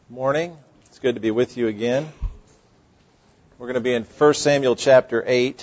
Morning. It's good to be with you again. We're going to be in 1 Samuel chapter 8.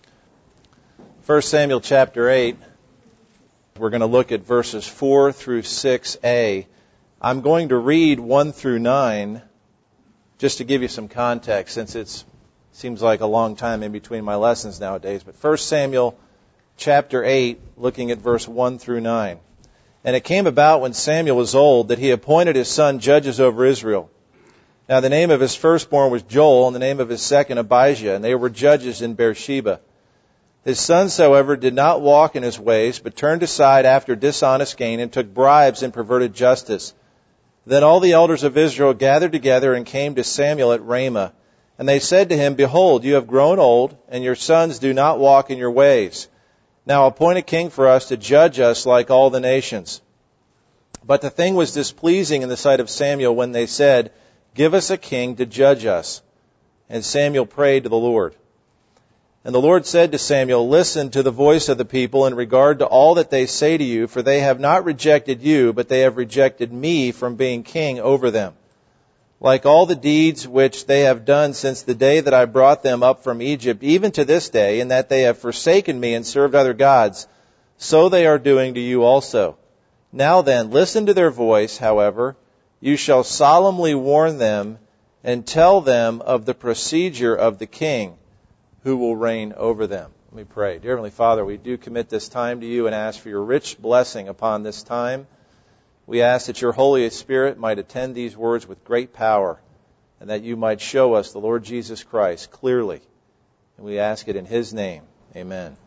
1 Samuel chapter 8, we're going to look at verses 4 through 6a. I'm going to read 1 through 9 just to give you some context, since it seems like a long time in between my lessons nowadays. But 1 Samuel chapter 8, looking at verse 1 through 9. And it came about when Samuel was old that he appointed his son judges over Israel. Now the name of his firstborn was Joel, and the name of his second Abijah, and they were judges in Beersheba. His sons, however, did not walk in his ways, but turned aside after dishonest gain, and took bribes and perverted justice. Then all the elders of Israel gathered together and came to Samuel at Ramah. And they said to him, Behold, you have grown old, and your sons do not walk in your ways. Now appoint a king for us to judge us like all the nations. But the thing was displeasing in the sight of Samuel when they said, Give us a king to judge us. And Samuel prayed to the Lord. And the Lord said to Samuel, Listen to the voice of the people in regard to all that they say to you, for they have not rejected you, but they have rejected me from being king over them. Like all the deeds which they have done since the day that I brought them up from Egypt, even to this day, in that they have forsaken me and served other gods, so they are doing to you also. Now then, listen to their voice, however. You shall solemnly warn them and tell them of the procedure of the king who will reign over them. Let me pray. Dear Heavenly Father, we do commit this time to you and ask for your rich blessing upon this time. We ask that your Holy Spirit might attend these words with great power, and that you might show us the Lord Jesus Christ clearly. And we ask it in his name. Amen.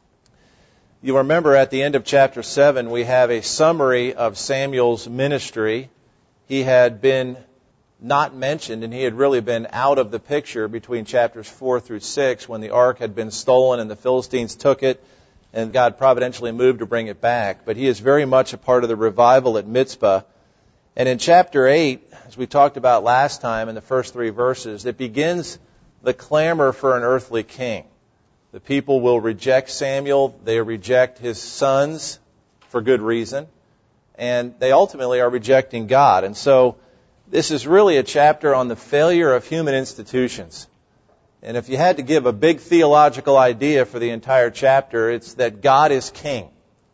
You'll remember at the end of chapter 7, we have a summary of Samuel's ministry. He had been not mentioned, and he had really been out of the picture between chapters 4 through 6 when the ark had been stolen and the Philistines took it, and God providentially moved to bring it back. But he is very much a part of the revival at Mizpah. And in chapter 8, as we talked about last time in the first 3 verses, it begins the clamor for an earthly king. The people will reject Samuel. They reject his sons for good reason. And they ultimately are rejecting God. And so this is really a chapter on the failure of human institutions. And if you had to give a big theological idea for the entire chapter, it's that God is king.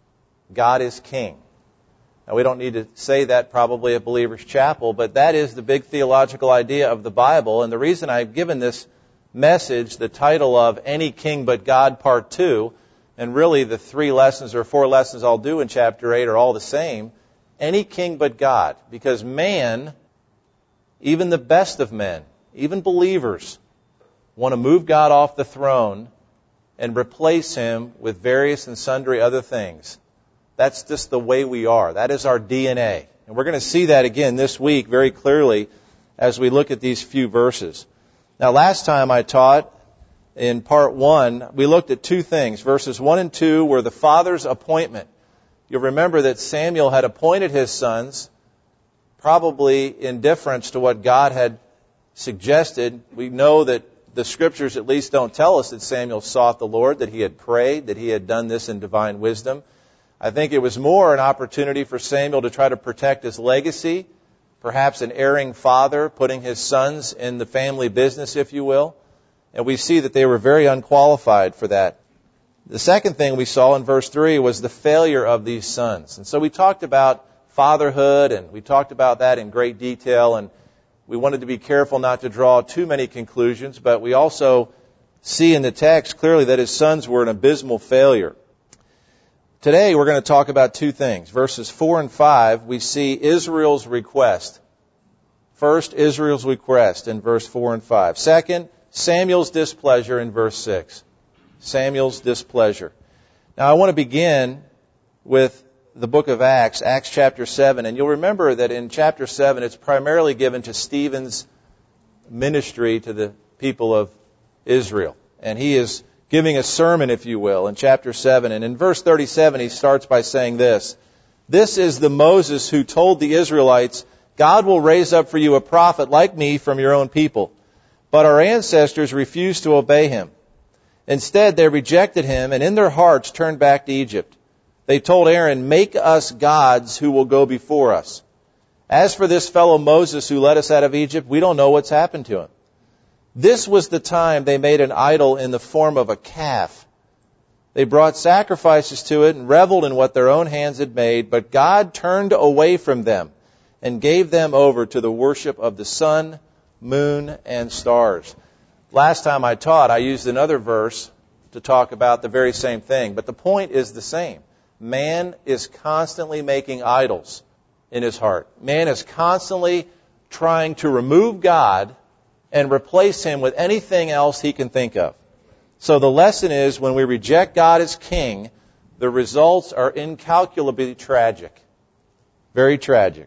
God is king. Now, we don't need to say that probably at Believer's Chapel, but that is the big theological idea of the Bible. And the reason I've given this message the title of Any King But God Part 2, and really the 3 lessons or 4 lessons I'll do in chapter 8 are all the same, any king but God. Because man, even the best of men, even believers, want to move God off the throne and replace him with various and sundry other things. That's just the way we are. That is our DNA. And we're going to see that again this week very clearly as we look at these few verses. Now, last time I taught in part 1, we looked at 2 things. Verses 1 and 2 were the father's appointment. You'll remember that Samuel had appointed his sons, probably in deference to what God had suggested. We know that the Scriptures at least don't tell us that Samuel sought the Lord, that he had prayed, that he had done this in divine wisdom. I think it was more an opportunity for Samuel to try to protect his legacy, perhaps an erring father putting his sons in the family business, if you will. And we see that they were very unqualified for that. The second thing we saw in verse 3 was the failure of these sons. And so we talked about fatherhood, and we talked about that in great detail, and we wanted to be careful not to draw too many conclusions, but we also see in the text clearly that his sons were an abysmal failure. Today we're going to talk about 2 things. Verses 4 and 5, we see Israel's request. First, Israel's request in verse 4 and 5. Second, Samuel's displeasure in verse 6. Samuel's displeasure. Now I want to begin with the book of Acts, Acts chapter 7. And you'll remember that in chapter 7, it's primarily given to Stephen's ministry to the people of Israel. And he is giving a sermon, if you will, in chapter 7. And in verse 37, he starts by saying this: This is the Moses who told the Israelites, God will raise up for you a prophet like me from your own people. But our ancestors refused to obey him. Instead, they rejected him and in their hearts turned back to Egypt. They told Aaron, Make us gods who will go before us. As for this fellow Moses who led us out of Egypt, we don't know what's happened to him. This was the time they made an idol in the form of a calf. They brought sacrifices to it and reveled in what their own hands had made, but God turned away from them and gave them over to the worship of the sun, moon, and stars. Last time I taught, I used another verse to talk about the very same thing, but the point is the same. Man is constantly making idols in his heart. Man is constantly trying to remove God and replace Him with anything else he can think of. So the lesson is, when we reject God as King, the results are incalculably tragic. Very tragic.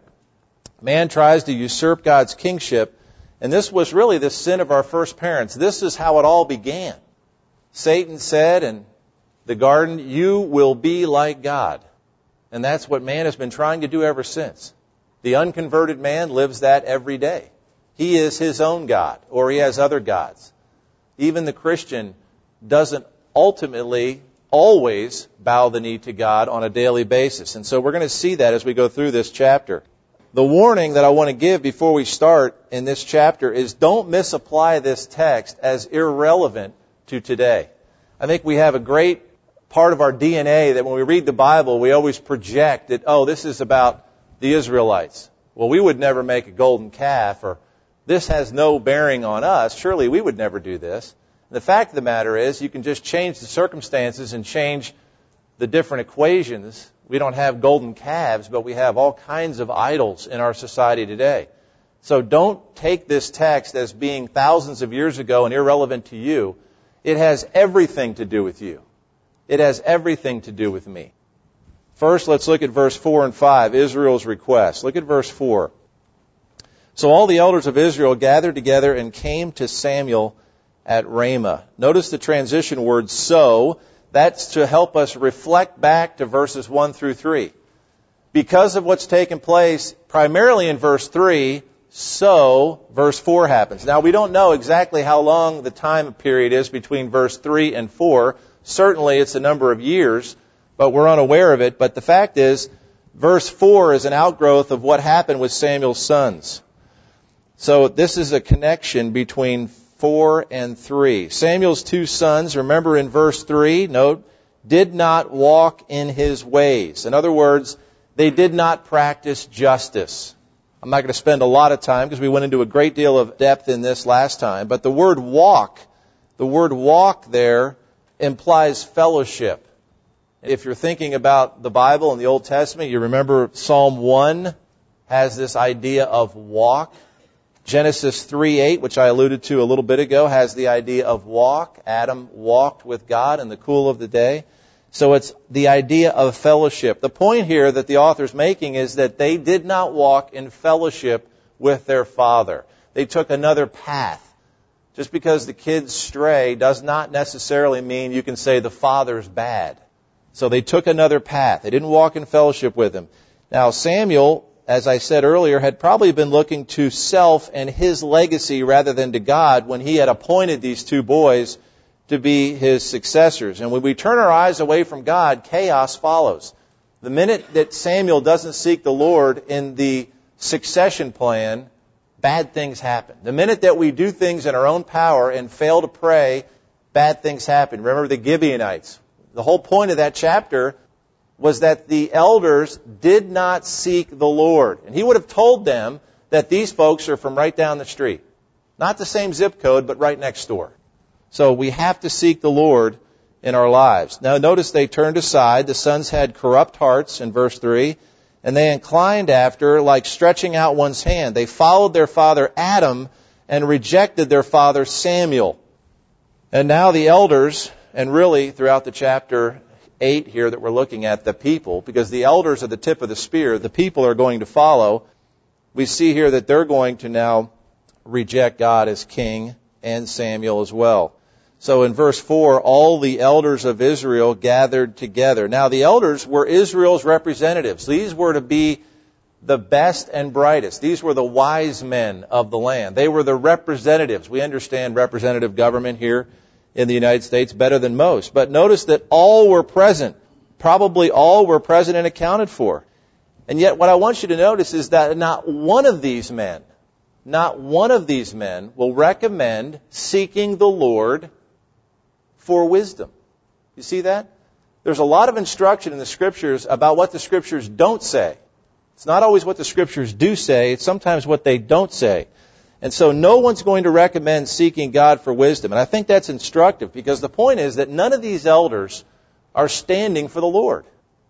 Man tries to usurp God's kingship, and this was really the sin of our first parents. This is how it all began. Satan said in the garden, "You will be like God." And that's what man has been trying to do ever since. The unconverted man lives that every day. He is his own God, or he has other gods. Even the Christian doesn't ultimately always bow the knee to God on a daily basis. And so we're going to see that as we go through this chapter. The warning that I want to give before we start in this chapter is, don't misapply this text as irrelevant to today. I think we have a great part of our DNA that when we read the Bible, we always project that, oh, this is about the Israelites. Well, we would never make a golden calf, or this has no bearing on us. Surely we would never do this. The fact of the matter is, you can just change the circumstances and change the different equations. We don't have golden calves, but we have all kinds of idols in our society today. So don't take this text as being thousands of years ago and irrelevant to you. It has everything to do with you. It has everything to do with me. First, let's look at verse 4 and 5, Israel's request. Look at verse 4. So all the elders of Israel gathered together and came to Samuel at Ramah. Notice the transition word "so." That's to help us reflect back to verses 1 through 3. Because of what's taken place primarily in verse 3, so verse 4 happens. Now, we don't know exactly how long the time period is between verse 3 and 4. Certainly it's a number of years, but we're unaware of it. But the fact is, verse 4 is an outgrowth of what happened with Samuel's sons. So this is a connection between 4 and 3. Samuel's two sons, remember in verse 3, note, did not walk in his ways. In other words, they did not practice justice. I'm not going to spend a lot of time because we went into a great deal of depth in this last time. But the word walk there implies fellowship. If you're thinking about the Bible and the Old Testament, you remember Psalm 1 has this idea of walk. Genesis 3:8, which I alluded to a little bit ago, has the idea of walk. Adam walked with God in the cool of the day. So it's the idea of fellowship. The point here that the author's making is that they did not walk in fellowship with their father. They took another path. Just because the kids stray does not necessarily mean you can say the father's bad. So they took another path. They didn't walk in fellowship with him. Now Samuel, as I said earlier, had probably been looking to self and his legacy rather than to God when he had appointed these two boys to be his successors. And when we turn our eyes away from God, chaos follows. The minute that Samuel doesn't seek the Lord in the succession plan, bad things happen. The minute that we do things in our own power and fail to pray, bad things happen. Remember the Gibeonites. The whole point of that chapter was that the elders did not seek the Lord. And he would have told them that these folks are from right down the street. Not the same zip code, but right next door. So we have to seek the Lord in our lives. Now notice they turned aside. The sons had corrupt hearts in verse 3. And they inclined after, like stretching out one's hand. They followed their father Adam and rejected their father Samuel. And now the elders, and really throughout the chapter 8 here that we're looking at, the people, because the elders are the tip of the spear, the people are going to follow. We see here that they're going to now reject God as king and Samuel as well. So in verse 4, all the elders of Israel gathered together. Now the elders were Israel's representatives. These were to be the best and brightest. These were the wise men of the land. They were the representatives. We understand representative government here in the United States better than most. But notice that all were present. Probably all were present and accounted for. And yet what I want you to notice is that not one of these men will recommend seeking the Lord for wisdom. You see that? There's a lot of instruction in the Scriptures about what the Scriptures don't say. It's not always what the Scriptures do say, it's sometimes what they don't say. And so no one's going to recommend seeking God for wisdom. And I think that's instructive because the point is that none of these elders are standing for the Lord.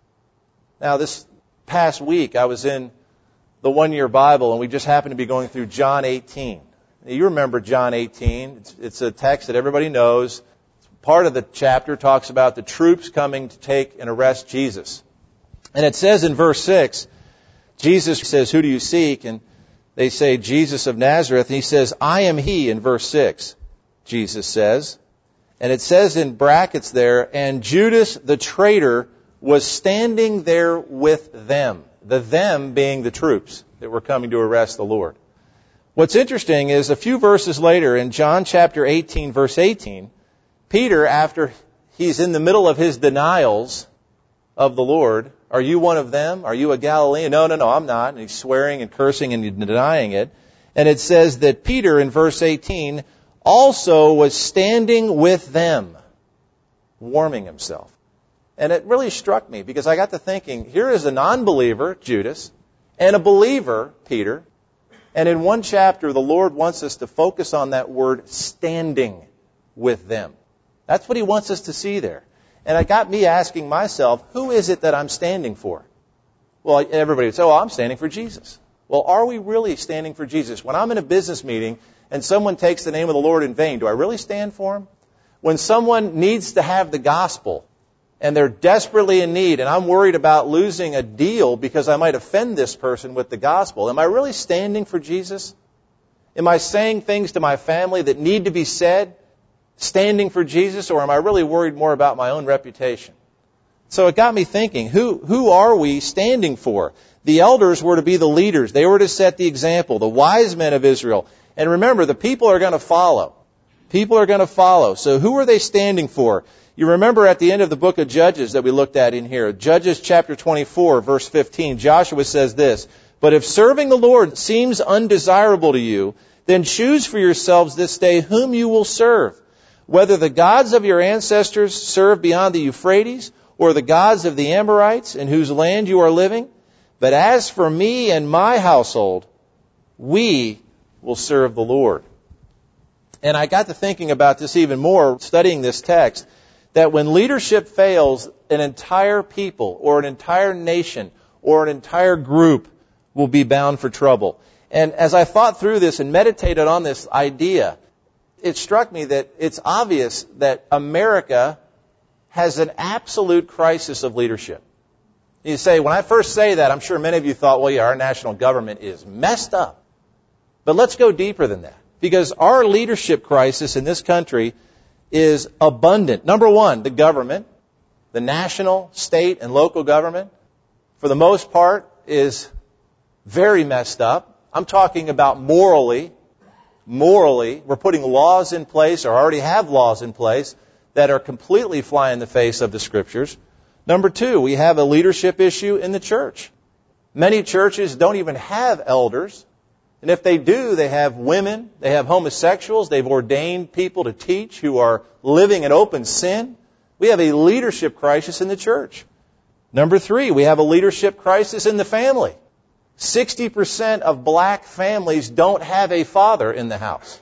Now, this past week I was in the one-year Bible and we just happened to be going through John 18. Now, you remember John 18. It's a text that everybody knows. Part of the chapter talks about the troops coming to take and arrest Jesus. And it says in verse 6, Jesus says, "Who do you seek?" And they say, "Jesus of Nazareth." And he says, "I am he," in verse 6, Jesus says. And it says in brackets there, "And Judas the traitor was standing there with them." The them being the troops that were coming to arrest the Lord. What's interesting is a few verses later in John chapter 18, verse 18, Peter, after he's in the middle of his denials of the Lord, "Are you one of them? Are you a Galilean?" No, I'm not. And he's swearing and cursing and denying it. And it says that Peter, in verse 18, also was standing with them, warming himself. And it really struck me because I got to thinking, here is a non-believer, Judas, and a believer, Peter. And in one chapter, the Lord wants us to focus on that word, standing with them. That's what he wants us to see there. And it got me asking myself, who is it that I'm standing for? Well, everybody would say, I'm standing for Jesus. Well, are we really standing for Jesus? When I'm in a business meeting and someone takes the name of the Lord in vain, do I really stand for him? When someone needs to have the gospel and they're desperately in need and I'm worried about losing a deal because I might offend this person with the gospel, am I really standing for Jesus? Am I saying things to my family that need to be said, standing for Jesus, or am I really worried more about my own reputation? So it got me thinking, who are we standing for? The elders were to be the leaders. They were to set the example, the wise men of Israel. And remember, the people are going to follow. People are going to follow. So who are they standing for? You remember at the end of the book of Judges that we looked at in here, Judges chapter 24, verse 15, Joshua says this, "But if serving the Lord seems undesirable to you, then choose for yourselves this day whom you will serve, whether the gods of your ancestors served beyond the Euphrates, or the gods of the Amorites in whose land you are living. But as for me and my household, we will serve the Lord." And I got to thinking about this even more, studying this text, that when leadership fails, an entire people or an entire nation or an entire group will be bound for trouble. And as I thought through this and meditated on this idea, it struck me that it's obvious that America has an absolute crisis of leadership. You say, when I first say that, I'm sure many of you thought, well, yeah, our national government is messed up. But let's go deeper than that. Because our leadership crisis in this country is abundant. Number one, the government, the national, state, and local government, for the most part, is very messed up. I'm talking about morally. Morally, we're putting laws in place, or already have laws in place, that are completely fly in the face of the Scriptures. Number two, we have a leadership issue in the church. Many churches don't even have elders. And if they do, they have women, they have homosexuals, they've ordained people to teach who are living in open sin. We have a leadership crisis in the church. Number three, we have a leadership crisis in the family. 60% of black families don't have a father in the house.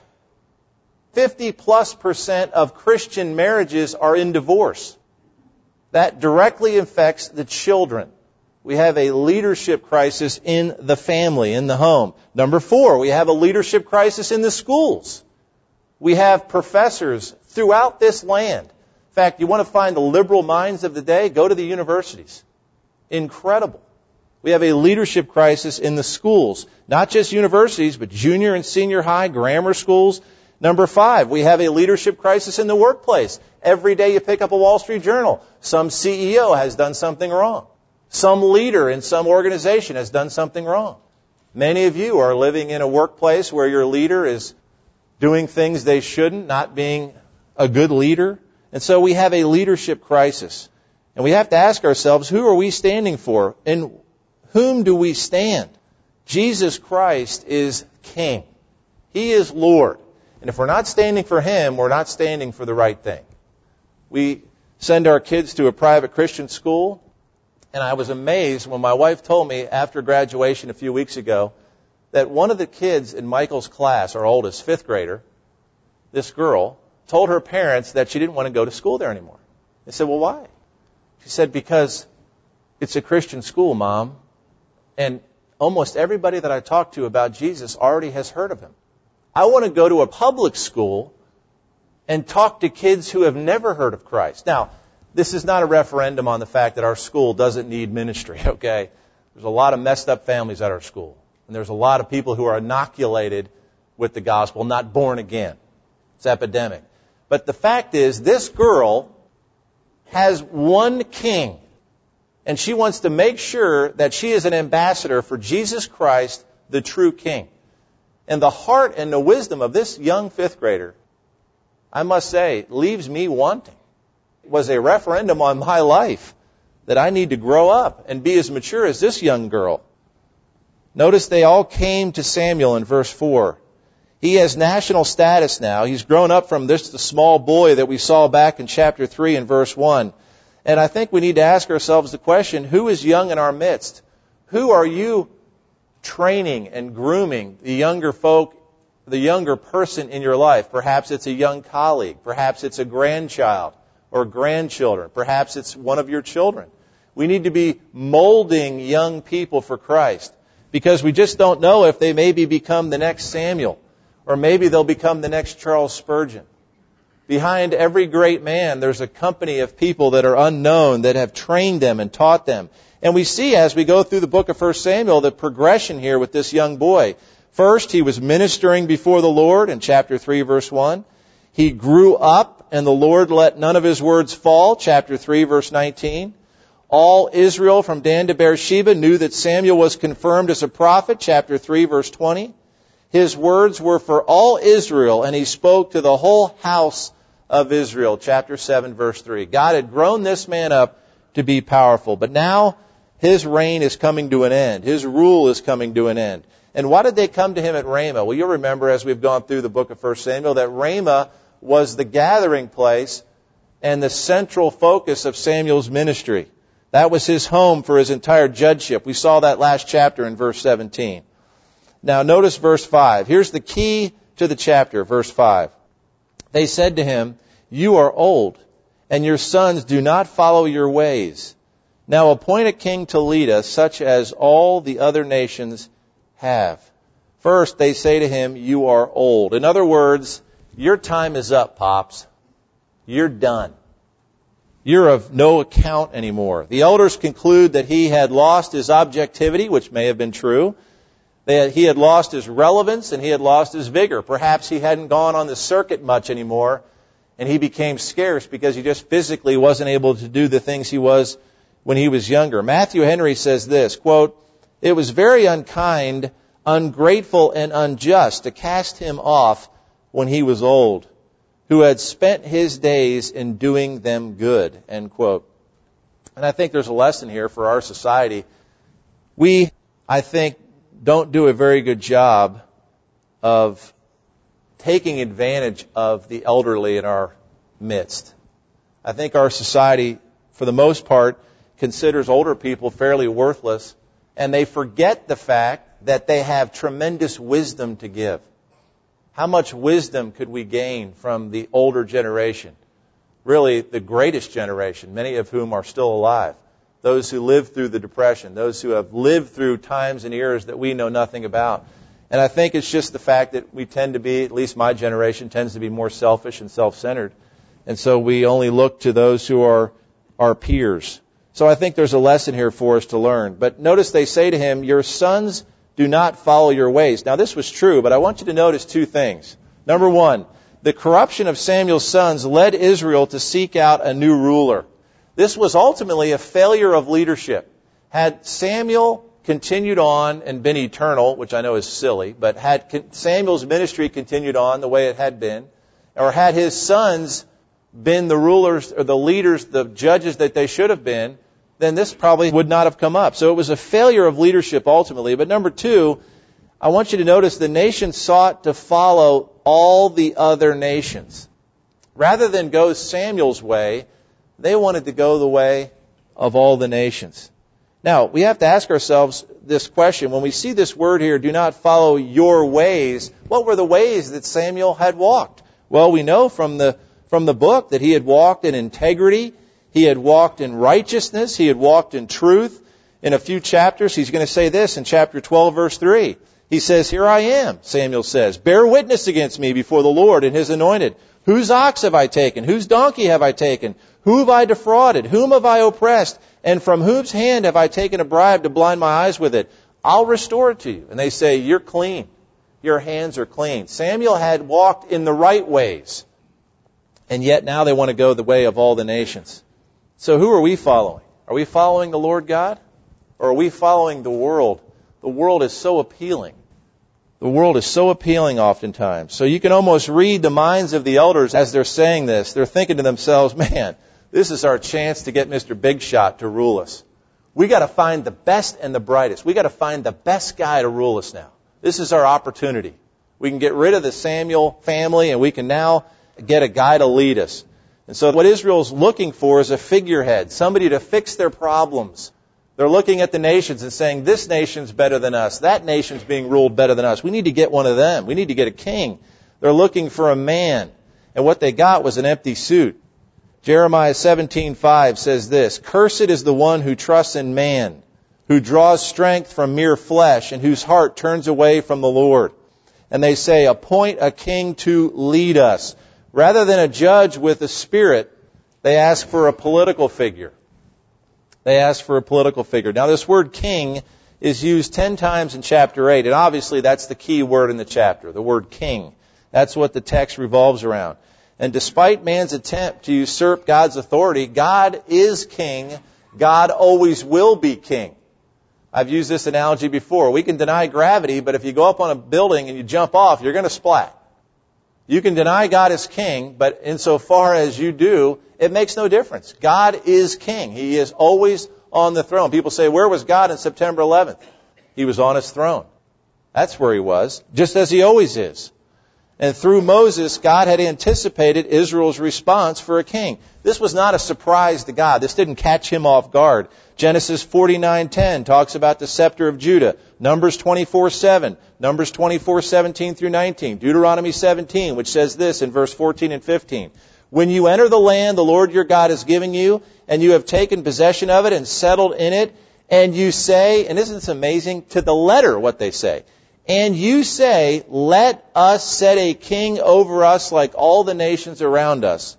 50+% of Christian marriages are in divorce. That directly affects the children. We have a leadership crisis in the family, in the home. Number four, we have a leadership crisis in the schools. We have professors throughout this land. In fact, you want to find the liberal minds of the day? Go to the universities. Incredible. We have a leadership crisis in the schools. Not just universities, but junior and senior high, grammar schools. Number five, we have a leadership crisis in the workplace. Every day you pick up a Wall Street Journal. Some CEO has done something wrong. Some leader in some organization has done something wrong. Many of you are living in a workplace where your leader is doing things they shouldn't, not being a good leader. And so we have a leadership crisis. And we have to ask ourselves, who are we standing for? And whom do we stand? Jesus Christ is King. He is Lord. And if we're not standing for Him, we're not standing for the right thing. We send our kids to a private Christian school, and I was amazed when my wife told me after graduation a few weeks ago that one of the kids in Michael's class, our oldest, 5th grader, this girl, told her parents that she didn't want to go to school there anymore. They said, well, why? She said, because it's a Christian school, Mom, and almost everybody that I talk to about Jesus already has heard of Him. I want to go to a public school and talk to kids who have never heard of Christ. Now, this is not a referendum on the fact that our school doesn't need ministry, okay? There's a lot of messed up families at our school. And there's a lot of people who are inoculated with the gospel, not born again. It's epidemic. But the fact is, this girl has one king. And she wants to make sure that she is an ambassador for Jesus Christ, the true King. And the heart and the wisdom of this young 5th grader, I must say, leaves me wanting. It was a referendum on my life that I need to grow up and be as mature as this young girl. Notice they all came to Samuel in verse 4. He has national status now. He's grown up from the small boy that we saw back in chapter 3 and verse 1. And I think we need to ask ourselves the question, who is young in our midst? Who are you training and grooming the younger folk, the younger person in your life? Perhaps it's a young colleague. Perhaps it's a grandchild or grandchildren. Perhaps it's one of your children. We need to be molding young people for Christ because we just don't know if they maybe become the next Samuel or maybe they'll become the next Charles Spurgeon. Behind every great man, there's a company of people that are unknown that have trained them and taught them. And we see as we go through the book of 1 Samuel the progression here with this young boy. First, he was ministering before the Lord in chapter 3, verse 1. He grew up, and the Lord let none of His words fall, chapter 3, verse 19. All Israel from Dan to Beersheba knew that Samuel was confirmed as a prophet, chapter 3, verse 20. His words were for all Israel, and he spoke to the whole house of Israel, chapter 7, verse 3. God had grown this man up to be powerful, but now his reign is coming to an end. His rule is coming to an end. And why did they come to him at Ramah? Well, you'll remember as we've gone through the book of 1 Samuel that Ramah was the gathering place and the central focus of Samuel's ministry. That was his home for his entire judgeship. We saw that last chapter in verse 17. Now notice verse 5. Here's the key to the chapter, verse 5. They said to him, "You are old, and your sons do not follow your ways. Now appoint a king to lead us, such as all the other nations have." First, they say to him, "You are old." In other words, your time is up, Pops. You're done. You're of no account anymore. The elders conclude that he had lost his objectivity, which may have been true. That he had lost his relevance and he had lost his vigor. Perhaps he hadn't gone on the circuit much anymore, and he became scarce because he just physically wasn't able to do the things he was when he was younger. Matthew Henry says this, quote, "It was very unkind, ungrateful, and unjust to cast him off when he was old, who had spent his days in doing them good," end quote. And I think there's a lesson here for our society. We, I think, don't do a very good job of taking advantage of the elderly in our midst. I think our society, for the most part, considers older people fairly worthless, and they forget the fact that they have tremendous wisdom to give. How much wisdom could we gain from the older generation? Really, the greatest generation, many of whom are still alive. Those who lived through the Depression, those who have lived through times and eras that we know nothing about. And I think it's just the fact that we tend to be, at least my generation, tends to be more selfish and self-centered. And so we only look to those who are our peers. So I think there's a lesson here for us to learn. But notice they say to him, "Your sons do not follow your ways." Now this was true, but I want you to notice two things. Number one, the corruption of Samuel's sons led Israel to seek out a new ruler. This was ultimately a failure of leadership. Had Samuel continued on and been eternal, which I know is silly, but had Samuel's ministry continued on the way it had been, or had his sons been the rulers or the leaders, the judges that they should have been, then this probably would not have come up. So it was a failure of leadership ultimately. But number two, I want you to notice the nation sought to follow all the other nations. Rather than go Samuel's way, they wanted to go the way of all the nations. Now, we have to ask ourselves this question. When we see this word here, do not follow your ways, what were the ways that Samuel had walked? Well, we know from the book that he had walked in integrity, he had walked in righteousness, he had walked in truth. In a few chapters, he's going to say this in chapter 12, verse 3. He says, "Here I am," Samuel says, "bear witness against me before the Lord and His anointed. Whose ox have I taken? Whose donkey have I taken? Who have I defrauded? Whom have I oppressed? And from whose hand have I taken a bribe to blind my eyes with it? I'll restore it to you." And they say, "You're clean. Your hands are clean." Samuel had walked in the right ways. And yet now they want to go the way of all the nations. So who are we following? Are we following the Lord God? Or are we following the world? The world is so appealing. The world is so appealing oftentimes. So you can almost read the minds of the elders as they're saying this. They're thinking to themselves, man, this is our chance to get Mr. Big Shot to rule us. We got to find the best and the brightest. We got to find the best guy to rule us now. This is our opportunity. We can get rid of the Samuel family and we can now get a guy to lead us. And so what Israel's looking for is a figurehead, somebody to fix their problems. They're looking at the nations and saying, this nation's better than us. That nation's being ruled better than us. We need to get one of them. We need to get a king. They're looking for a man. And what they got was an empty suit. Jeremiah 17:5 says this, "Cursed is the one who trusts in man, who draws strength from mere flesh, and whose heart turns away from the Lord." And they say, "Appoint a king to lead us." Rather than a judge with a spirit, they ask for a political figure. They ask for a political figure. Now this word king is used 10 times in chapter 8, and obviously that's the key word in the chapter, the word king. That's what the text revolves around. And despite man's attempt to usurp God's authority, God is king. God always will be king. I've used this analogy before. We can deny gravity, but if you go up on a building and you jump off, you're going to splat. You can deny God is king, but insofar as you do, it makes no difference. God is king. He is always on the throne. People say, where was God on September 11th? He was on His throne. That's where He was, just as He always is. And through Moses, God had anticipated Israel's response for a king. This was not a surprise to God. This didn't catch Him off guard. Genesis 49:10 talks about the scepter of Judah. Numbers 24:7. Numbers 24:17 through 19. Deuteronomy 17, which says this in verse 14 and 15. "When you enter the land the Lord your God is giving you, and you have taken possession of it and settled in it, and you say," and isn't this amazing, to the letter what they say, "and you say, let us set a king over us like all the nations around us.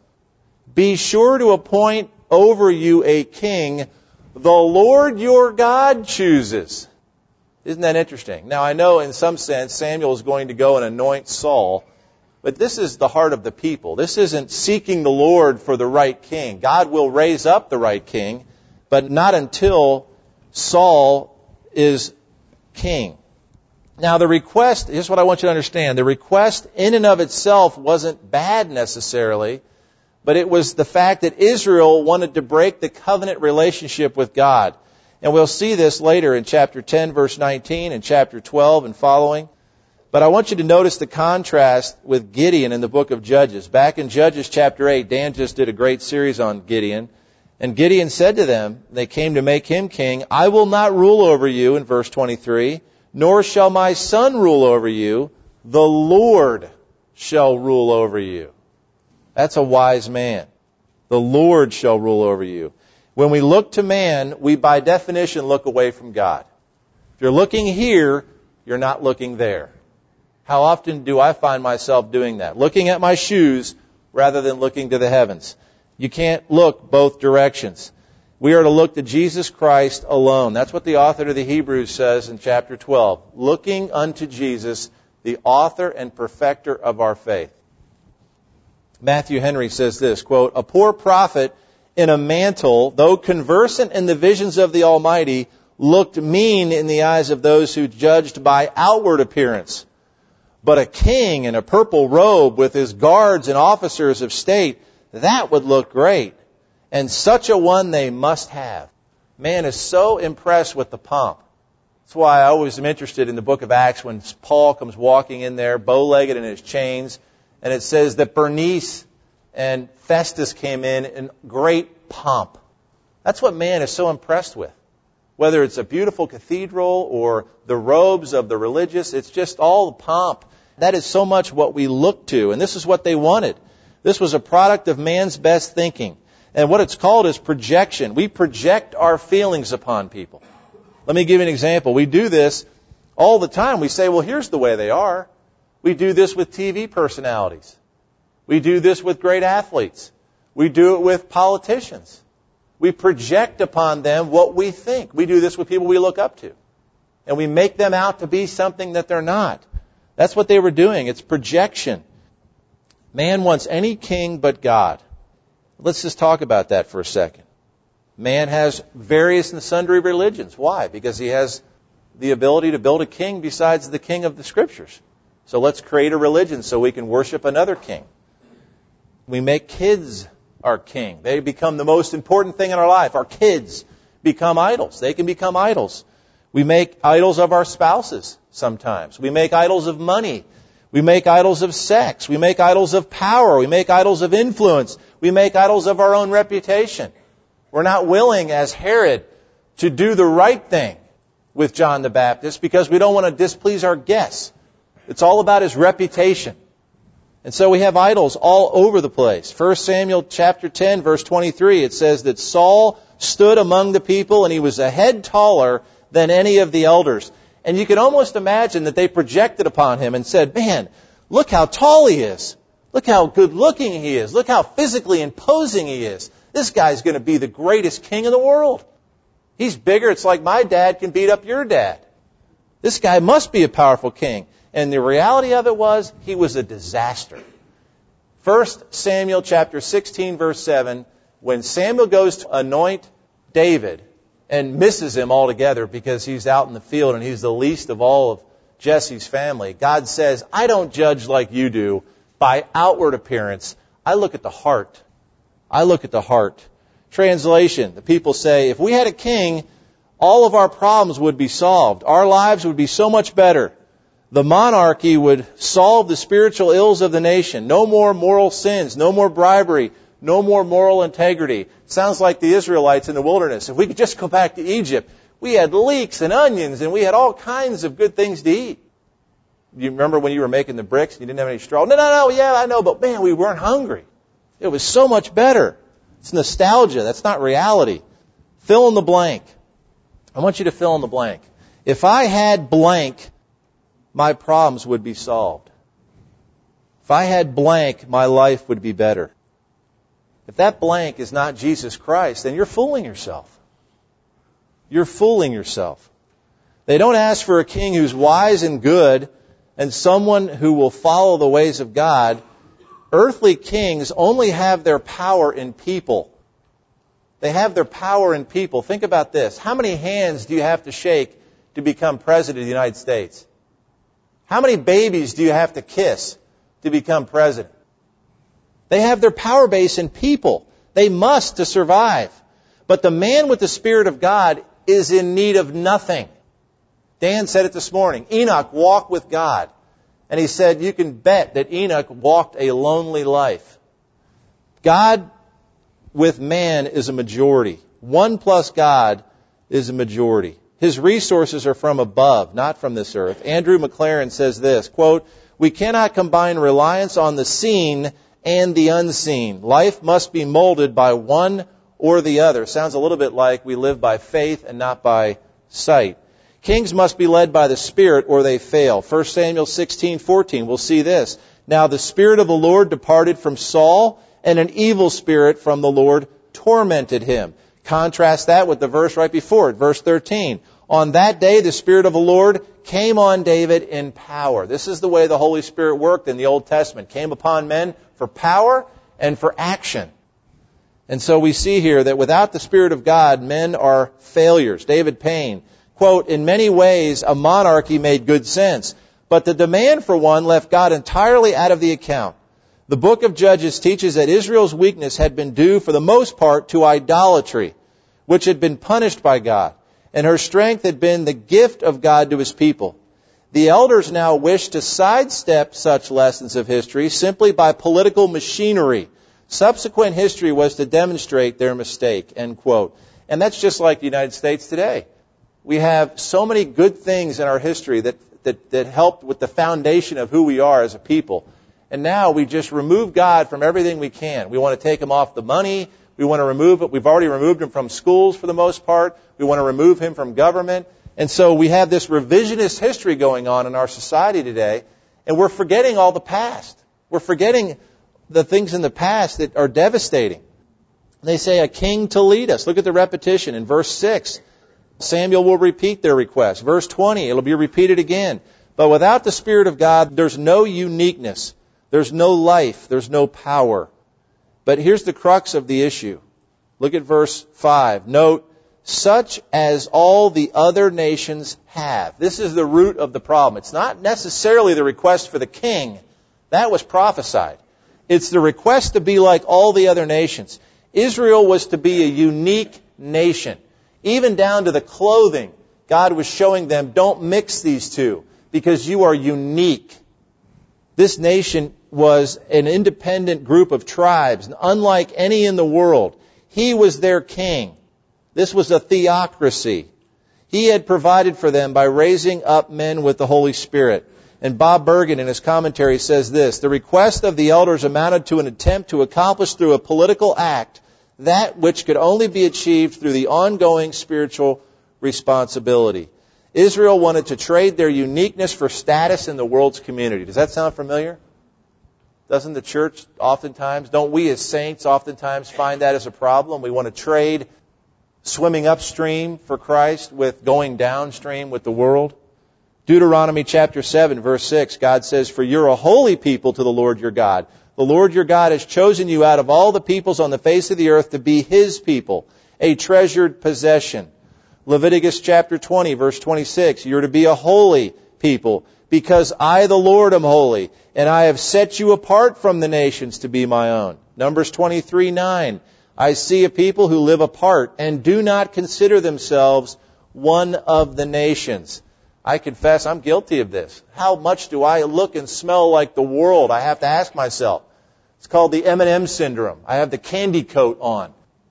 Be sure to appoint over you a king the Lord your God chooses." Isn't that interesting? Now I know in some sense Samuel is going to go and anoint Saul, but this is the heart of the people. This isn't seeking the Lord for the right king. God will raise up the right king, but not until Saul is king. Now the request, here's what I want you to understand. The request in and of itself wasn't bad necessarily, but it was the fact that Israel wanted to break the covenant relationship with God. And we'll see this later in chapter 10, verse 19, and chapter 12 and following. But I want you to notice the contrast with Gideon in the book of Judges. Back in Judges chapter 8, Dan just did a great series on Gideon. And Gideon said to them, they came to make him king, "I will not rule over you," in verse 23, "nor shall my son rule over you. The Lord shall rule over you." That's a wise man. The Lord shall rule over you. When we look to man, we by definition look away from God. If you're looking here, you're not looking there. How often do I find myself doing that? Looking at my shoes rather than looking to the heavens. You can't look both directions. We are to look to Jesus Christ alone. That's what the author of the Hebrews says in chapter 12. Looking unto Jesus, the author and perfecter of our faith. Matthew Henry says this, quote, "A poor prophet in a mantle, though conversant in the visions of the Almighty, looked mean in the eyes of those who judged by outward appearance. But a king in a purple robe with his guards and officers of state, that would look great. And such a one they must have." Man is so impressed with the pomp. That's why I always am interested in the book of Acts when Paul comes walking in there, bow-legged in his chains, and it says that Bernice and Festus came in great pomp. That's what man is so impressed with. Whether it's a beautiful cathedral or the robes of the religious, it's just all the pomp. That is so much what we look to, and this is what they wanted. This was a product of man's best thinking. And what it's called is projection. We project our feelings upon people. Let me give you an example. We do this all the time. We say, well, here's the way they are. We do this with TV personalities. We do this with great athletes. We do it with politicians. We project upon them what we think. We do this with people we look up to. And we make them out to be something that they're not. That's what they were doing. It's projection. Man wants any king but God. Let's just talk about that for a second. Man has various and sundry religions. Why? Because he has the ability to build a king besides the king of the Scriptures. So let's create a religion so we can worship another king. We make kids our king. They become the most important thing in our life. Our kids become idols. They can become idols. We make idols of our spouses sometimes. We make idols of money. We make idols of sex. We make idols of power. We make idols of influence. We make idols of our own reputation. We're not willing, as Herod, to do the right thing with John the Baptist because we don't want to displease our guests. It's all about his reputation. And so we have idols all over the place. 1 Samuel chapter 10, verse 23, it says that Saul stood among the people and he was a head taller than any of the elders. And you can almost imagine that they projected upon him and said, man, look how tall he is. Look how good looking he is. Look how physically imposing he is. This guy's going to be the greatest king in the world. He's bigger. It's like my dad can beat up your dad. This guy must be a powerful king. And the reality of it was, he was a disaster. 1 Samuel chapter 16, verse 7, when Samuel goes to anoint David and misses him altogether because he's out in the field and he's the least of all of Jesse's family, God says, I don't judge like you do by outward appearance. I look at the heart. I look at the heart. Translation, the people say, if we had a king, all of our problems would be solved. Our lives would be so much better. The monarchy would solve the spiritual ills of the nation. No more moral sins, no more bribery, no more moral integrity. Sounds like the Israelites in the wilderness. If we could just go back to Egypt, we had leeks and onions and we had all kinds of good things to eat. You remember when you were making the bricks and you didn't have any straw? No, yeah, I know, but man, we weren't hungry. It was so much better. It's nostalgia. That's not reality. Fill in the blank. I want you to fill in the blank. If I had blank, my problems would be solved. If I had blank, my life would be better. If that blank is not Jesus Christ, then you're fooling yourself. You're fooling yourself. They don't ask for a king who's wise and good and someone who will follow the ways of God. Earthly kings only have their power in people. They have their power in people. Think about this. How many hands do you have to shake to become president of the United States? How many babies do you have to kiss to become president? They have their power base in people. They must to survive. But the man with the Spirit of God is in need of nothing. Dan said it this morning. Enoch walked with God. And he said, you can bet that Enoch walked a lonely life. God with man is a majority. One plus God is a majority. His resources are from above, not from this earth. Andrew McLaren says this, quote, we cannot combine reliance on the seen and the unseen. Life must be molded by one or the other. Sounds a little bit like we live by faith and not by sight. Kings must be led by the Spirit or they fail. 1 Samuel 16:14, we'll see this. Now the Spirit of the Lord departed from Saul, and an evil spirit from the Lord tormented him. Contrast that with the verse right before it, verse 13. On that day the Spirit of the Lord came on David in power. This is the way the Holy Spirit worked in the Old Testament. Came upon men for power and for action. And so we see here that without the Spirit of God, men are failures. David Payne, quote, in many ways a monarchy made good sense, but the demand for one left God entirely out of the account. The book of Judges teaches that Israel's weakness had been due for the most part to idolatry. which had been punished by God, and her strength had been the gift of God to His people. The elders now wish to sidestep such lessons of history simply by political machinery. Subsequent history was to demonstrate their mistake, end quote. And that's just like the United States today. We have so many good things in our history that helped with the foundation of who we are as a people. And now we just remove God from everything we can. We want to take Him off the money. We want to remove it. We've already removed Him from schools for the most part. We want to remove Him from government. And so we have this revisionist history going on in our society today, and we're forgetting all the past. We're forgetting the things in the past that are devastating. They say a king to lead us. Look at the repetition in verse 6. Samuel will repeat their request. Verse 20, it'll be repeated again. But without the Spirit of God, there's no uniqueness. There's no life. There's no power. But here's the crux of the issue. Look at verse 5. Note, such as all the other nations have. This is the root of the problem. It's not necessarily the request for the king. That was prophesied. It's the request to be like all the other nations. Israel was to be a unique nation. Even down to the clothing, God was showing them, don't mix these two, because you are unique. This nation was an independent group of tribes, unlike any in the world. He was their king. This was a theocracy. He had provided for them by raising up men with the Holy Spirit. And Bob Bergen in his commentary says this, the request of the elders amounted to an attempt to accomplish through a political act that which could only be achieved through the ongoing spiritual responsibility. Israel wanted to trade their uniqueness for status in the world's community. Does that sound familiar? Doesn't the church oftentimes, don't we as saints oftentimes find that as a problem? We want to trade swimming upstream for Christ with going downstream with the world. Deuteronomy chapter 7, verse 6, God says, for you're a holy people to the Lord your God. The Lord your God has chosen you out of all the peoples on the face of the earth to be His people, a treasured possession. Leviticus chapter 20, verse 26, you're to be a holy people, because I, the Lord, am holy, and I have set you apart from the nations to be my own. Numbers 23:9, I see a people who live apart and do not consider themselves one of the nations. I confess I'm guilty of this. How much do I look and smell like the world? I have to ask myself. It's called the M&M syndrome. I have the candy coat on,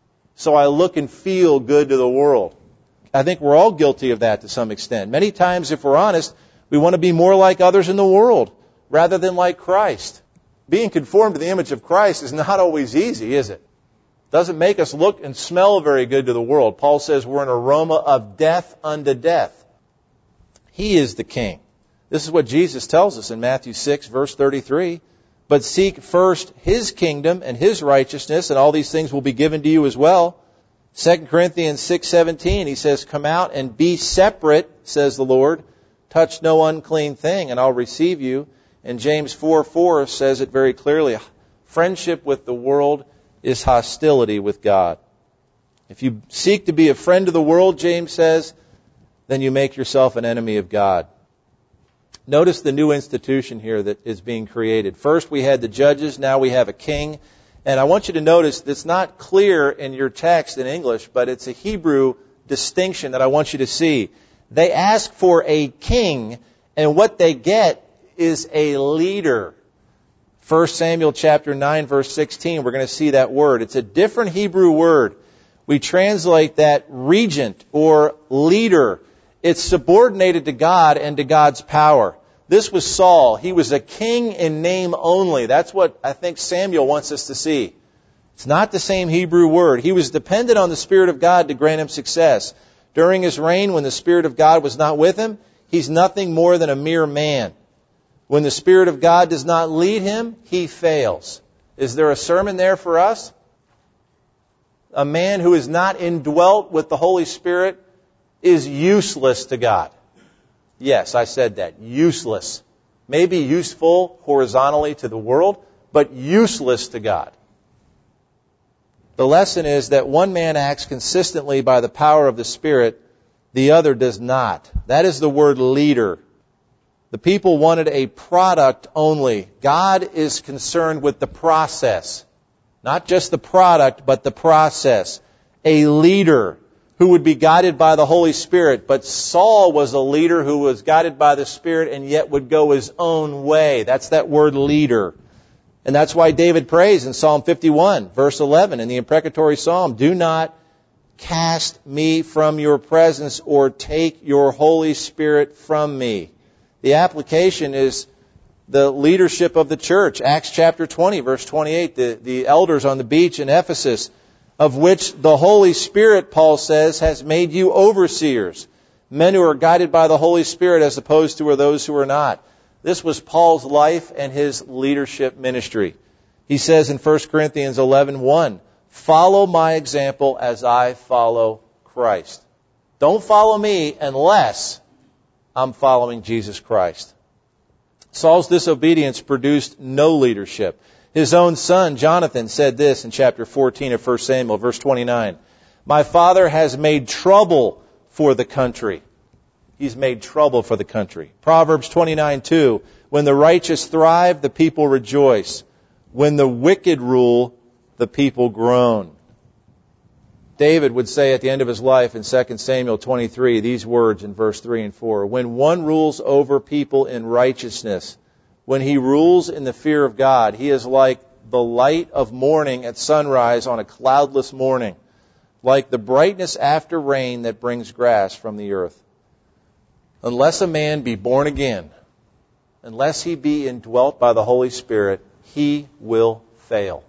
so I look and feel good to the world. I think we're all guilty of that to some extent. Many times, if we're honest, we want to be more like others in the world rather than like Christ. Being conformed to the image of Christ is not always easy, is it? Doesn't make us look and smell very good to the world. Paul says we're an aroma of death unto death. He is the king. This is what Jesus tells us in Matthew 6, verse 33. But seek first His kingdom and His righteousness, and all these things will be given to you as well. 2 Corinthians 6:17, He says, come out and be separate, says the Lord. Touch no unclean thing, and I'll receive you. And James 4:4 says it very clearly. Friendship with the world is hostility with God. If you seek to be a friend of the world, James says, then you make yourself an enemy of God. Notice the new institution here that is being created. First we had the judges, now we have a king. And I want you to notice it's not clear in your text in English, but it's a Hebrew distinction that I want you to see. They ask for a king, and what they get is a leader. 1 Samuel chapter 9, verse 16, we're going to see that word. It's a different Hebrew word. We translate that regent or leader. It's subordinated to God and to God's power. This was Saul. He was a king in name only. That's what I think Samuel wants us to see. It's not the same Hebrew word. He was dependent on the Spirit of God to grant him success. During his reign, when the Spirit of God was not with him, he's nothing more than a mere man. When the Spirit of God does not lead him, he fails. Is there a sermon there for us? A man who is not indwelt with the Holy Spirit is useless to God. Yes, I said that. Useless. Maybe useful horizontally to the world, but useless to God. The lesson is that one man acts consistently by the power of the Spirit, the other does not. That is the word leader. The people wanted a product only. God is concerned with the process. Not just the product, but the process. A leader. who would be guided by the Holy Spirit. But Saul was a leader who was guided by the Spirit and yet would go his own way. That's that word leader. And that's why David prays in Psalm 51, verse 11, in the imprecatory psalm, do not cast me from your presence or take your Holy Spirit from me. The application is the leadership of the church. Acts chapter 20, verse 28, the elders on the beach in Ephesus, of which the Holy Spirit, Paul says, has made you overseers, men who are guided by the Holy Spirit as opposed to those who are not. This was Paul's life and his leadership ministry. He says in 1 Corinthians 11:1, follow my example as I follow Christ. Don't follow me unless I'm following Jesus Christ. Saul's disobedience produced no leadership. His own son, Jonathan, said this in chapter 14 of 1 Samuel, verse 29. My father has made trouble for the country. He's made trouble for the country. Proverbs 29:2. When the righteous thrive, the people rejoice. When the wicked rule, the people groan. David would say at the end of his life in 2 Samuel 23 these words in verse 3 and 4. When one rules over people in righteousness, when he rules in the fear of God, he is like the light of morning at sunrise on a cloudless morning, like the brightness after rain that brings grass from the earth. Unless a man be born again, unless he be indwelt by the Holy Spirit, he will fail.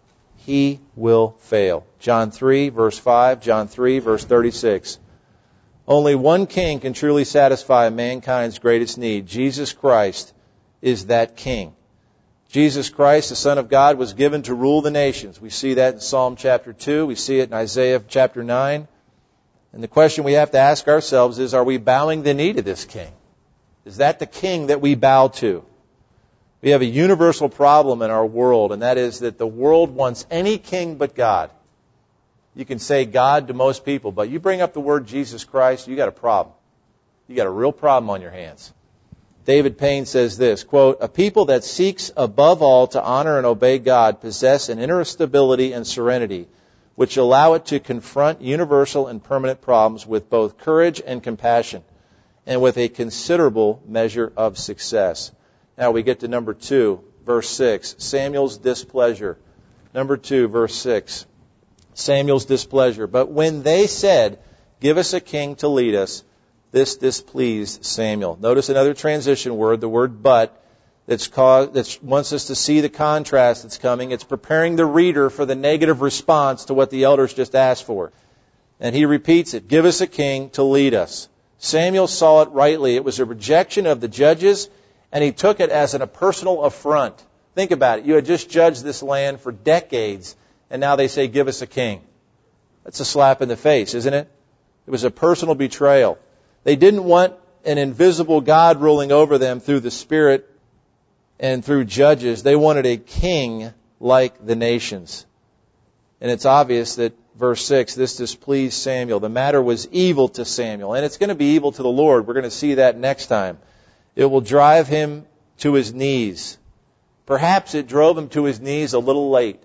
He will fail. John 3, verse 5, John 3, verse 36. Only one king can truly satisfy mankind's greatest need. Jesus Christ is that king. Jesus Christ, the Son of God, was given to rule the nations. We see that in Psalm chapter 2. We see it in Isaiah chapter 9. And the question we have to ask ourselves is, are we bowing the knee to this king? Is that the king that we bow to? We have a universal problem in our world, and that is that the world wants any king but God. You can say God to most people, but you bring up the word Jesus Christ, you got a problem. You got a real problem on your hands. David Payne says this, quote, a people that seeks above all to honor and obey God possess an inner stability and serenity which allow it to confront universal and permanent problems with both courage and compassion, and with a considerable measure of success. Now we get to number 2, verse 6, Samuel's displeasure. Number 2, verse 6, Samuel's displeasure. But when they said, give us a king to lead us, this displeased Samuel. Notice another transition word, the word but, that wants us to see the contrast that's coming. It's preparing the reader for the negative response to what the elders just asked for. And he repeats it, give us a king to lead us. Samuel saw it rightly. It was a rejection of the judges, and he took it as a personal affront. Think about it. You had just judged this land for decades, and now they say, give us a king. That's a slap in the face, isn't it? It was a personal betrayal. They didn't want an invisible God ruling over them through the Spirit and through judges. They wanted a king like the nations. And it's obvious that, verse 6, this displeased Samuel. The matter was evil to Samuel, and it's going to be evil to the Lord. We're going to see that next time. It will drive him to his knees. Perhaps it drove him to his knees a little late.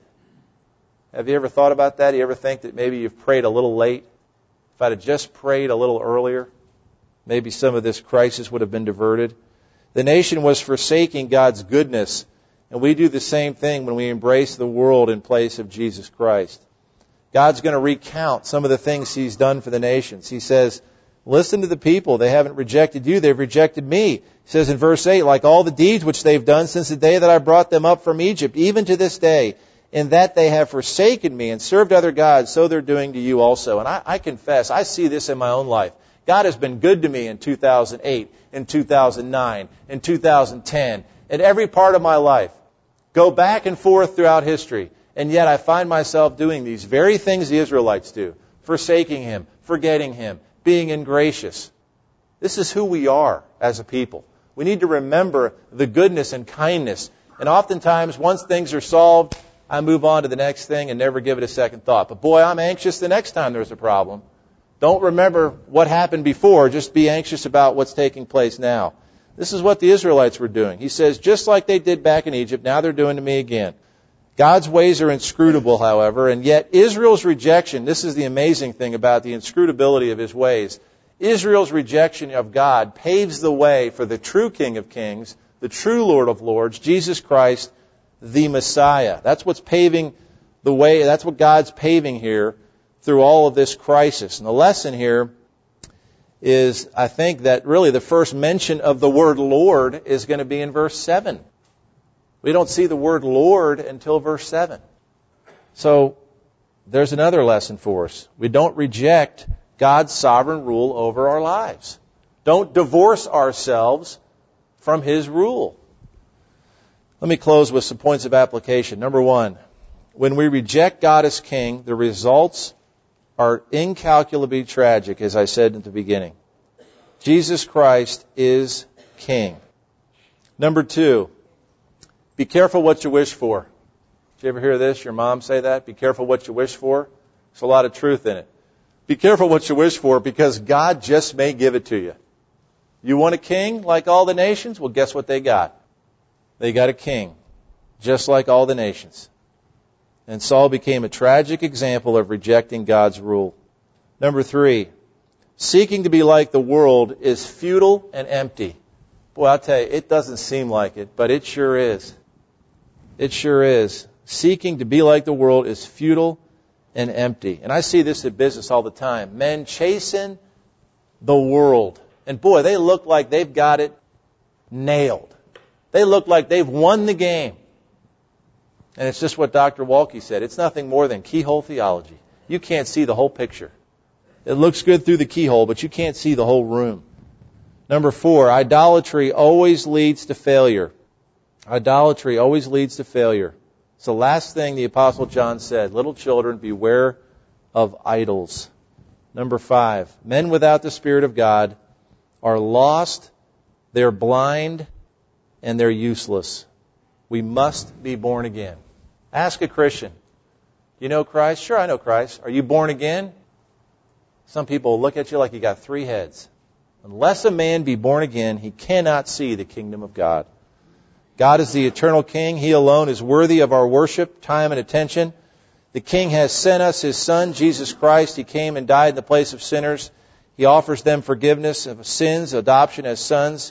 Have you ever thought about that? You ever think that maybe you've prayed a little late? If I'd have just prayed a little earlier, maybe some of this crisis would have been diverted. The nation was forsaking God's goodness, and we do the same thing when we embrace the world in place of Jesus Christ. God's going to recount some of the things He's done for the nations. He says, listen to the people. They haven't rejected you. They've rejected me. He says in verse 8, like all the deeds which they've done since the day that I brought them up from Egypt, even to this day, in that they have forsaken me and served other gods, so they're doing to you also. And I confess, I see this in my own life. God has been good to me in 2008, in 2009, in 2010, in every part of my life. Go back and forth throughout history, and yet I find myself doing these very things the Israelites do, forsaking Him, forgetting Him, being ingracious. This is who we are as a people. We need to remember the goodness and kindness. And oftentimes, once things are solved, I move on to the next thing and never give it a second thought. But boy, I'm anxious the next time there's a problem. Don't remember what happened before. Just be anxious about what's taking place now. This is what the Israelites were doing. He says, just like they did back in Egypt, now they're doing to me again. God's ways are inscrutable, however, and yet Israel's rejection, this is the amazing thing about the inscrutability of His ways, Israel's rejection of God paves the way for the true King of Kings, the true Lord of Lords, Jesus Christ, the Messiah. That's what's paving the way, that's what God's paving here through all of this crisis. And the lesson here is, I think, that really the first mention of the word Lord is going to be in verse 7. We don't see the word Lord until verse 7. So there's another lesson for us. We don't reject God's sovereign rule over our lives. Don't divorce ourselves from His rule. Let me close with some points of application. Number one, when we reject God as King, the results are incalculably tragic, as I said at the beginning. Jesus Christ is King. Number two, be careful what you wish for. Did you ever hear this? Your mom say that? Be careful what you wish for. There's a lot of truth in it. Be careful what you wish for, because God just may give it to you. You want a king like all the nations? Well, guess what they got? They got a king, just like all the nations. And Saul became a tragic example of rejecting God's rule. Number three, seeking to be like the world is futile and empty. Boy, I'll tell you, it doesn't seem like it, but it sure is. It sure is. Seeking to be like the world is futile and empty. And I see this in business all the time. Men chasing the world. And boy, they look like they've got it nailed. They look like they've won the game. And it's just what Dr. Walke said. It's nothing more than keyhole theology. You can't see the whole picture. It looks good through the keyhole, but you can't see the whole room. Number four, idolatry always leads to failure. Idolatry always leads to failure. It's the last thing the Apostle John said. Little children, beware of idols. Number five, men without the Spirit of God are lost, they're blind, and they're useless. We must be born again. Ask a Christian, you know Christ? Sure, I know Christ. Are you born again? Some people will look at you like you got three heads. Unless a man be born again, he cannot see the kingdom of God. God is the eternal King. He alone is worthy of our worship, time, and attention. The King has sent us His Son, Jesus Christ. He came and died in the place of sinners. He offers them forgiveness of sins, adoption as sons,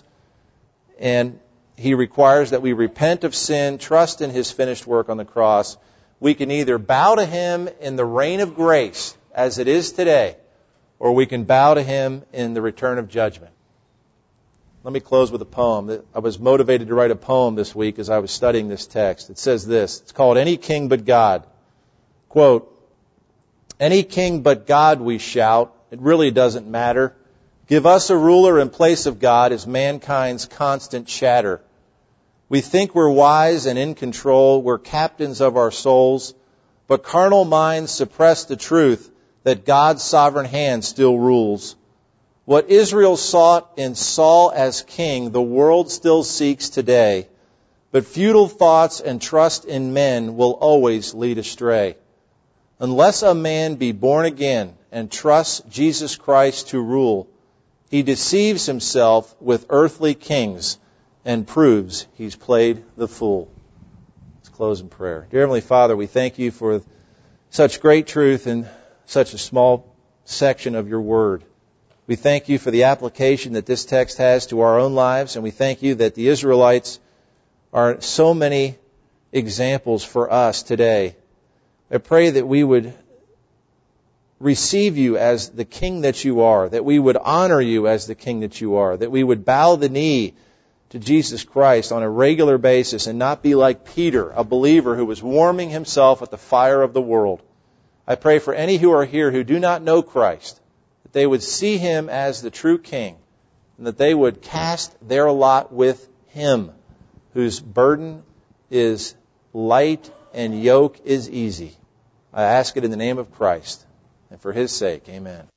and He requires that we repent of sin, trust in His finished work on the cross. We can either bow to Him in the reign of grace, as it is today, or we can bow to Him in the return of judgment. Let me close with a poem. I was motivated to write a poem this week as I was studying this text. It says this. It's called Any King But God. Quote, any king but God, we shout. It really doesn't matter. Give us a ruler in place of God is mankind's constant chatter. We think we're wise and in control. We're captains of our souls. But carnal minds suppress the truth that God's sovereign hand still rules. What Israel sought in Saul as king, the world still seeks today. But futile thoughts and trust in men will always lead astray. Unless a man be born again and trusts Jesus Christ to rule, he deceives himself with earthly kings and proves he's played the fool. Let's close in prayer. Dear Heavenly Father, we thank You for such great truth in such a small section of Your Word. We thank You for the application that this text has to our own lives, and we thank You that the Israelites are so many examples for us today. I pray that we would receive You as the King that You are, that we would honor You as the King that You are, that we would bow the knee to Jesus Christ on a regular basis and not be like Peter, a believer who was warming himself at the fire of the world. I pray for any who are here who do not know Christ, that they would see Him as the true King, and that they would cast their lot with Him, whose burden is light and yoke is easy. I ask it in the name of Christ, and for His sake, amen.